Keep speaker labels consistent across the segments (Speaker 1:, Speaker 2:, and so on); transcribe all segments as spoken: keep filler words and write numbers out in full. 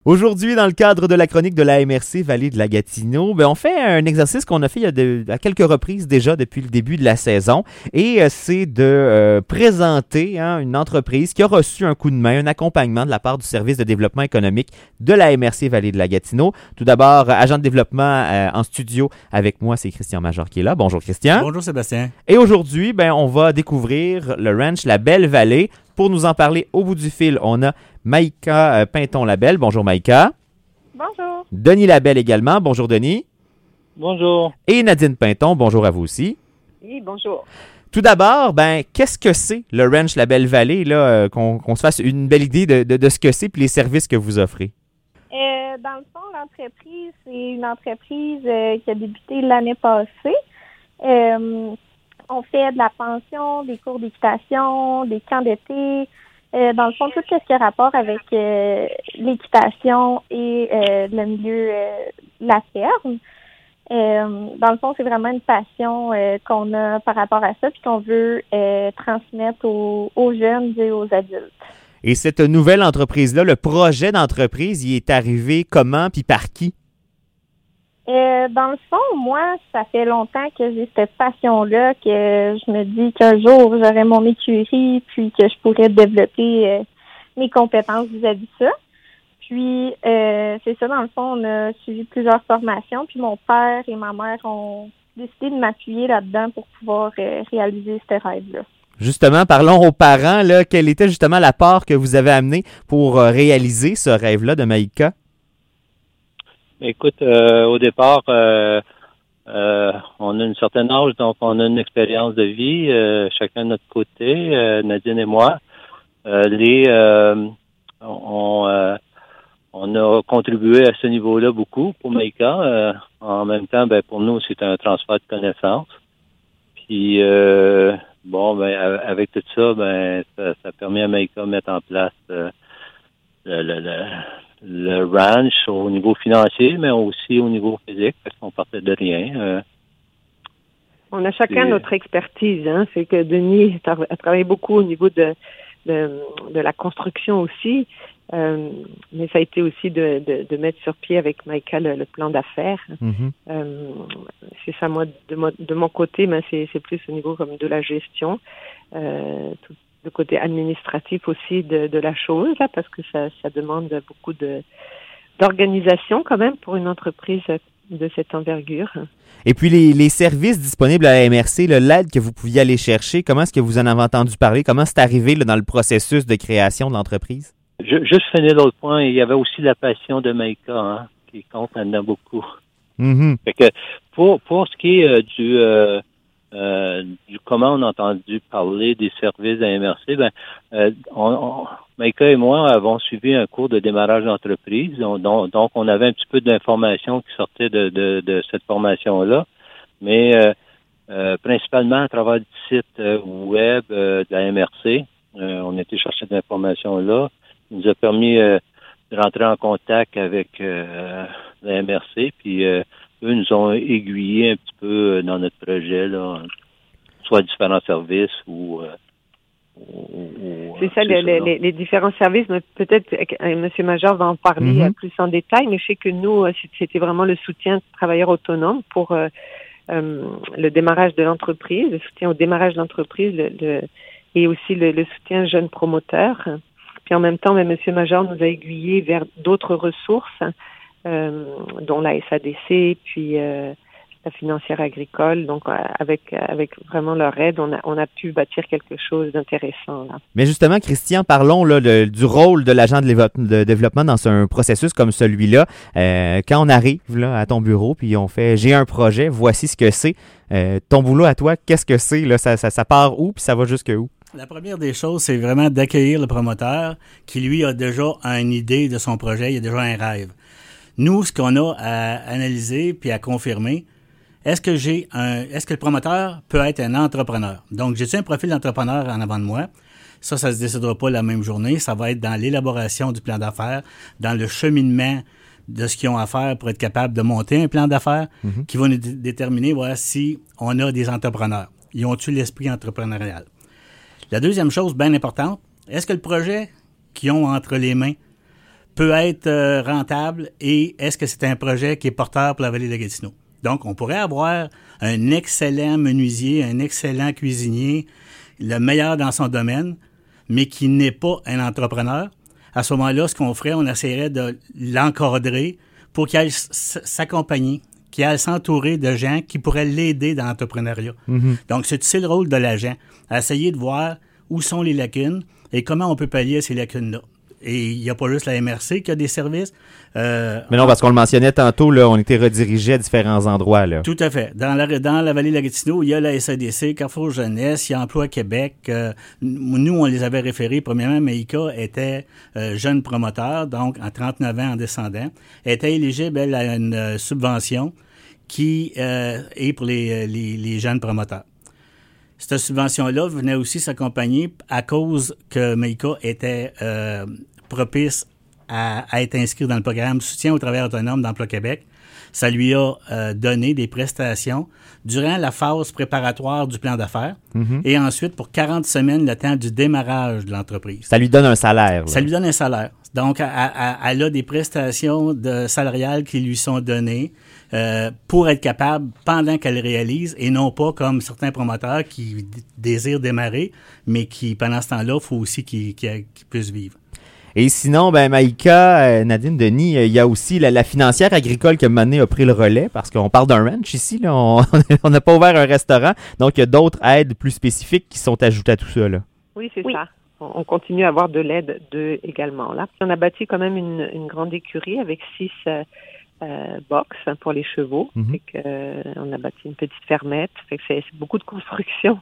Speaker 1: Aujourd'hui, dans le cadre de la chronique de la M R C Vallée de la Gatineau, ben, on fait un exercice qu'on a fait il y a de, à quelques reprises déjà depuis le début de la saison, et euh, c'est de euh, présenter hein, une entreprise qui a reçu un coup de main, un accompagnement de la part du service de développement économique de la M R C Vallée de la Gatineau. Tout d'abord, agent de développement euh, en studio avec moi, c'est Christian Major qui est là. Bonjour Christian.
Speaker 2: Bonjour Sébastien.
Speaker 1: Et aujourd'hui, ben, on va découvrir le ranch La Belle Vallée. Pour nous en parler au bout du fil, on a Maïka Pinton-Labelle. Bonjour Maïka.
Speaker 3: Bonjour.
Speaker 1: Denis Labelle également. Bonjour Denis.
Speaker 4: Bonjour.
Speaker 1: Et Nadine Pinton. Bonjour à vous aussi.
Speaker 3: Oui, bonjour.
Speaker 1: Tout d'abord, ben, qu'est-ce que c'est le ranch La Belle Vallée, là, euh, qu'on, qu'on se fasse une belle idée de, de, de ce que c'est et les services que vous offrez?
Speaker 3: Euh, dans le fond, l'entreprise, c'est une entreprise euh, qui a débuté l'année passée. Euh, on fait de la pension, des cours d'équitation, des camps d'été. Euh, dans le fond, tout ce qui a rapport avec euh, l'équitation et euh, le milieu euh, de la ferme. Euh, dans le fond, c'est vraiment une passion euh, qu'on a par rapport à ça puis qu'on veut euh, transmettre aux, aux jeunes et aux adultes.
Speaker 1: Et cette nouvelle entreprise-là, le projet d'entreprise, il est arrivé comment puis par qui?
Speaker 3: Euh, dans le fond, moi, ça fait longtemps que j'ai cette passion-là, que je me dis qu'un jour, j'aurai mon écurie, puis que je pourrais développer euh, mes compétences vis-à-vis de ça. Puis, euh, c'est ça, dans le fond, on a suivi plusieurs formations, puis mon père et ma mère ont décidé de m'appuyer là-dedans pour pouvoir euh, réaliser ce rêve-là.
Speaker 1: Justement, parlons aux parents, là, quelle était justement la part que vous avez amenée pour euh, réaliser ce rêve-là de Maïka?
Speaker 4: Écoute, euh, au départ, euh, euh, on a une certaine âge, donc on a une expérience de vie, euh, chacun de notre côté, euh, Nadine et moi. Euh, les, euh, on, euh, on a contribué à ce niveau-là beaucoup pour Maïka. Euh, en même temps, ben pour nous, c'est un transfert de connaissances. Puis, euh, bon, ben avec tout ça, ben ça, ça permet à Maïka de mettre en place euh, le, le, le le ranch au niveau financier, mais aussi au niveau physique, parce qu'on partait de rien. Euh,
Speaker 5: On a chacun
Speaker 4: et...
Speaker 5: notre expertise. Hein. C'est que Denis a travaillé beaucoup au niveau de, de, de la construction aussi, euh, mais ça a été aussi de, de, de mettre sur pied avec Maïka le, le plan d'affaires.
Speaker 1: Mm-hmm.
Speaker 5: Euh, c'est ça, moi, de, mo- de mon côté, mais c'est, c'est plus au niveau comme de la gestion, euh, tout le côté administratif aussi de, de la chose, là, parce que ça, ça demande beaucoup de d'organisation quand même pour une entreprise de cette envergure.
Speaker 1: Et puis les, les services disponibles à la M R C, là, l'aide que vous pouviez aller chercher, comment est-ce que vous en avez entendu parler? Comment c'est arrivé là, dans le processus de création de l'entreprise?
Speaker 4: Je, juste finir l'autre point, il y avait aussi la passion de Maïka, hein, qui compte maintenant beaucoup.
Speaker 1: Mm-hmm.
Speaker 4: Fait que pour pour ce qui est euh, du euh, Euh, du comment on a entendu parler des services de la M R C, ben, euh, on, on, Maïka et moi avons suivi un cours de démarrage d'entreprise, donc, donc on avait un petit peu d'informations qui sortaient de, de, de cette formation-là, mais euh, euh, principalement à travers du site euh, web euh, de la M R C, euh, on a été chercher de l'information là, il nous a permis euh, de rentrer en contact avec euh, la M R C, puis euh, eux nous ont aiguillés un petit peu dans notre projet, là, soit différents services ou... Euh, ou, ou
Speaker 5: c'est ça, les, les, les différents services, mais peut-être euh, M. Major va en parler mm-hmm. plus en détail, mais je sais que nous, c'était vraiment le soutien de travailleurs autonomes pour euh, euh, le démarrage de l'entreprise, le soutien au démarrage de l'entreprise le, le, et aussi le, le soutien jeunes promoteurs. Puis en même temps, M. Major nous a aiguillés vers d'autres ressources, Euh, dont la S A D C, puis euh, la financière agricole. Donc, euh, avec avec vraiment leur aide, on a on a pu bâtir quelque chose d'intéressant là.
Speaker 1: Mais justement, Christian, parlons là de, du rôle de l'agent de, lévo- de développement dans un processus comme celui-là. Euh, quand on arrive là à ton bureau, puis on fait j'ai un projet, voici ce que c'est. Euh, ton boulot à toi, qu'est-ce que c'est là? Ça ça, ça part où puis ça va jusque où?
Speaker 2: La première des choses, c'est vraiment d'accueillir le promoteur qui lui a déjà une idée de son projet, il a déjà un rêve. Nous, ce qu'on a à analyser puis à confirmer, est-ce que j'ai un, est-ce que le promoteur peut être un entrepreneur? Donc, j'ai-tu un profil d'entrepreneur en avant de moi? Ça, ça se décidera pas la même journée. Ça va être dans l'élaboration du plan d'affaires, dans le cheminement de ce qu'ils ont à faire pour être capable de monter un plan d'affaires mm-hmm. qui va nous d- déterminer voilà, si on a des entrepreneurs. Ils ont-tu l'esprit entrepreneurial? La deuxième chose bien importante, est-ce que le projet qu'ils ont entre les mains peut être euh, rentable et est-ce que c'est un projet qui est porteur pour la vallée de Gatineau? Donc, on pourrait avoir un excellent menuisier, un excellent cuisinier, le meilleur dans son domaine, mais qui n'est pas un entrepreneur. À ce moment-là, ce qu'on ferait, on essaierait de l'encadrer pour qu'il aille s'accompagner, qu'il aille s'entourer de gens qui pourraient l'aider dans l'entrepreneuriat. Mm-hmm. Donc, c'est, c'est le rôle de l'agent, à essayer de voir où sont les lacunes et comment on peut pallier ces lacunes-là. Et il n'y a pas juste la M R C qui a des services. Euh,
Speaker 1: Mais non, parce qu'on le mentionnait tantôt, là, on était redirigé à différents endroits. Là.
Speaker 2: Tout à fait. Dans la, dans la vallée de la Gatineau, il y a la S A D C, Carrefour Jeunesse, il y a Emploi Québec. Euh, nous, on les avait référés. Premièrement, Maïka était euh, jeune promoteur, donc en trente-neuf ans en descendant, était éligible elle, à une euh, subvention qui euh, est pour les, les, les jeunes promoteurs. Cette subvention-là venait aussi s'accompagner à cause que Maïka était euh, propice à, à être inscrit dans le programme Soutien aux travailleurs autonomes d'Emploi Québec. Ça lui a euh, donné des prestations durant la phase préparatoire du plan d'affaires mm-hmm. et ensuite pour quarante semaines, le temps du démarrage de l'entreprise.
Speaker 1: Ça lui donne un salaire. Là.
Speaker 2: Ça lui donne un salaire. Donc, elle, elle, elle a des prestations de salariales qui lui sont données euh, pour être capable, pendant qu'elle réalise, et non pas comme certains promoteurs qui d- désirent démarrer, mais qui, pendant ce temps-là, il faut aussi qu'ils, qu'ils, qu'ils puissent vivre.
Speaker 1: Et sinon, ben Maïka, euh, Nadine, Denis, il euh, y a aussi la, la financière agricole qui, à un moment donné, a pris le relais, parce qu'on parle d'un ranch ici, là, on n'a pas ouvert un restaurant, donc il y a d'autres aides plus spécifiques qui sont ajoutées à tout ça. Là.
Speaker 5: Oui, c'est
Speaker 3: oui.
Speaker 5: ça. On continue à avoir de l'aide de, également. Là. On a bâti quand même une, une grande écurie avec six euh, euh, box pour les chevaux. Mm-hmm. Fait que, euh, on a bâti une petite fermette. Fait que c'est, c'est beaucoup de construction.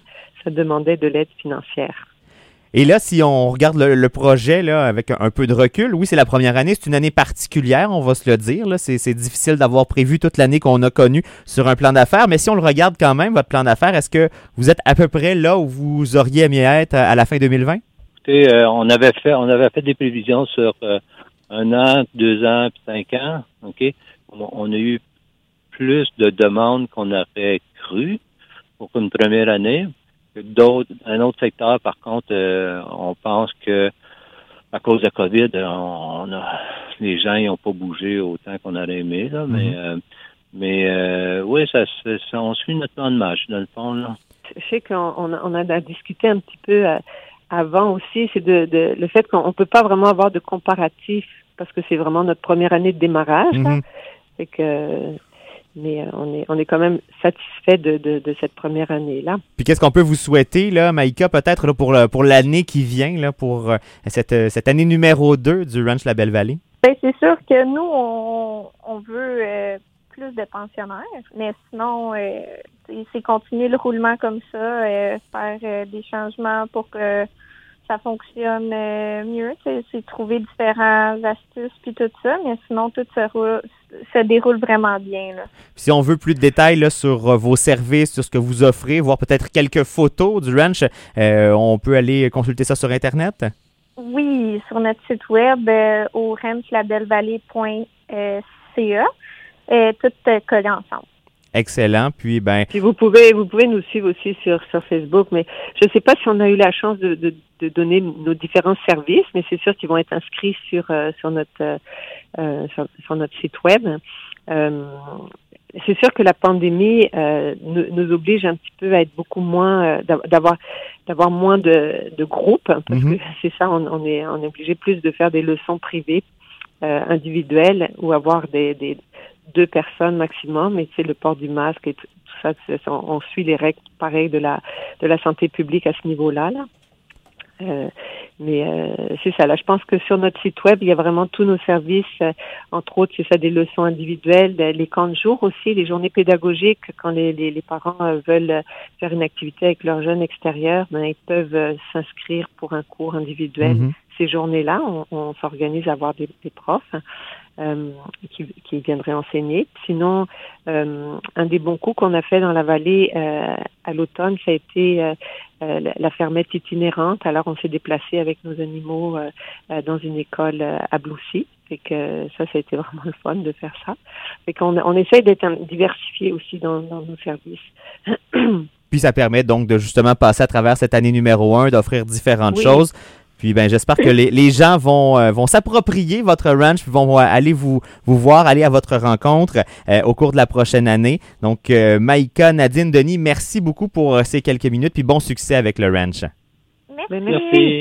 Speaker 5: Ça demandait de l'aide financière.
Speaker 1: Et là, si on regarde le, le projet là, avec un, un peu de recul, oui, c'est la première année, c'est une année particulière, on va se le dire. Là. C'est, c'est difficile d'avoir prévu toute l'année qu'on a connue sur un plan d'affaires, mais si on le regarde quand même, votre plan d'affaires, est-ce que vous êtes à peu près là où vous auriez aimé être à, à la fin deux mille vingt?
Speaker 4: Écoutez, euh, on avait fait on avait fait des prévisions sur euh, un an, deux ans, puis cinq ans. OK? On, on a eu plus de demandes qu'on aurait cru pour une première année. D'autres, un autre secteur, par contre, euh, on pense que à cause de la COVID, on, on a, les gens n'ont pas bougé autant qu'on aurait aimé, là, mm-hmm. mais euh, mais euh, oui, ça, ça, on suit notre plan de match, dans le fond, là.
Speaker 5: Je sais qu'on on a, on a discuté un petit peu euh, avant aussi, c'est de, de le fait qu'on ne peut pas vraiment avoir de comparatif parce que c'est vraiment notre première année de démarrage. Mm-hmm. Hein, fait que Mais on est, on est quand même satisfait de, de, de cette première année-là.
Speaker 1: Puis qu'est-ce qu'on peut vous souhaiter, là, Maïka, peut-être là, pour, pour l'année qui vient, là, pour euh, cette, cette année numéro deux du Ranch La Belle Vallée?
Speaker 3: Bien, c'est sûr que nous, on, on veut euh, plus de pensionnaires, mais sinon, euh, c'est continuer le roulement comme ça, euh, faire euh, des changements pour que ça fonctionne euh, mieux. C'est, c'est trouver différentes astuces puis tout ça, mais sinon, tout se, roule, se déroule vraiment bien. Là.
Speaker 1: Si on veut plus de détails là, sur euh, vos services, sur ce que vous offrez, voir peut-être quelques photos du ranch, euh, on peut aller consulter ça sur Internet?
Speaker 3: Oui, sur notre site web euh, au ranch la belle vallée point c a, euh, tout euh, collé ensemble.
Speaker 1: Excellent. Puis ben.
Speaker 5: Puis vous pouvez vous pouvez nous suivre aussi sur sur Facebook, mais je ne sais pas si on a eu la chance de, de, de donner nos différents services, mais c'est sûr qu'ils vont être inscrits sur euh, sur notre euh, sur, sur notre site web. Euh, c'est sûr que la pandémie euh, nous, nous oblige un petit peu à être beaucoup moins euh, d'avoir d'avoir moins de, de groupes parce mm-hmm. que c'est ça, on, on est on est obligé plus de faire des leçons privées euh, individuelles ou avoir des, des deux personnes maximum, mais c'est le port du masque et tout, tout ça, on, on suit les règles pareilles de la de la santé publique à ce niveau-là. Là. Euh, mais euh, c'est ça. Là, je pense que sur notre site web, il y a vraiment tous nos services. Euh, entre autres, c'est ça, des leçons individuelles, les camps de jour aussi, les journées pédagogiques. Quand les, les, les parents euh, veulent faire une activité avec leurs jeunes extérieurs, ben ils peuvent euh, s'inscrire pour un cours individuel. Mm-hmm. Ces journées-là, on, on s'organise à avoir des, des profs. Euh, qui, qui viendraient enseigner. Sinon, euh, un des bons coups qu'on a fait dans la vallée euh, à l'automne, ça a été euh, euh, la fermette itinérante. Alors, on s'est déplacé avec nos animaux euh, euh, dans une école euh, à Bloussy. Fait que ça, ça a été vraiment le fun de faire ça. Fait qu'on on essaye d'être diversifié aussi dans, dans nos services.
Speaker 1: Puis ça permet donc de justement passer à travers cette année numéro un, d'offrir différentes
Speaker 5: oui.
Speaker 1: choses. Puis ben j'espère que les, les gens vont euh, vont s'approprier votre ranch, puis vont aller vous vous voir, aller à votre rencontre euh, au cours de la prochaine année. Donc euh, Maïka, Nadine, Denis, merci beaucoup pour euh, ces quelques minutes, puis bon succès avec le ranch.
Speaker 3: Merci.
Speaker 5: Merci.